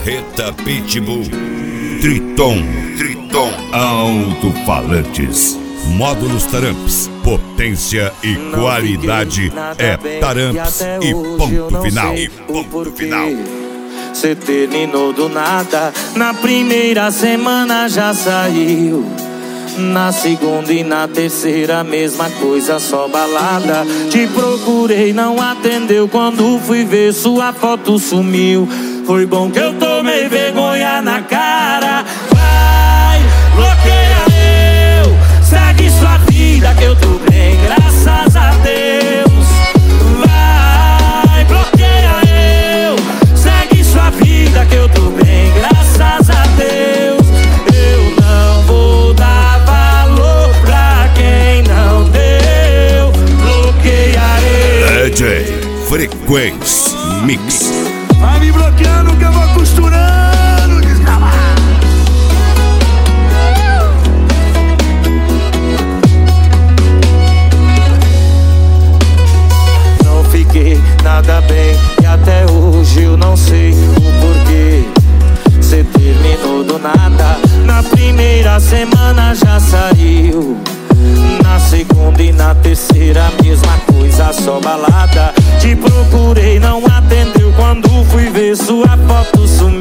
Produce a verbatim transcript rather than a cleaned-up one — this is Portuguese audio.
Marreta Pitbull, Triton, Triton, alto-falantes, módulos Taramps, potência e qualidade é Taramps e ponto final, e ponto final. Cê terminou do nada, na primeira semana já saiu. Na segunda e na terceira, mesma coisa, só balada. Te procurei, não atendeu, quando fui ver sua foto sumiu. Foi bom que eu tomei vergonha na cara. Vai, bloqueia eu, segue sua vida que eu tô bem, graças a Deus. Vai, bloqueia eu, segue sua vida que eu tô bem, graças a Deus. Eu não vou dar valor pra quem não deu. Bloqueia eu. D J Frequência Mix. Vai me bloqueando que eu vou costurando, descalado. Não fiquei nada bem e até hoje eu não sei o porquê. Cê terminou do nada, na primeira semana já saiu. Na segunda e na terceira, mesma coisa, só balada. Te procurei, não atendeu, quando fui ver sua foto sumiu.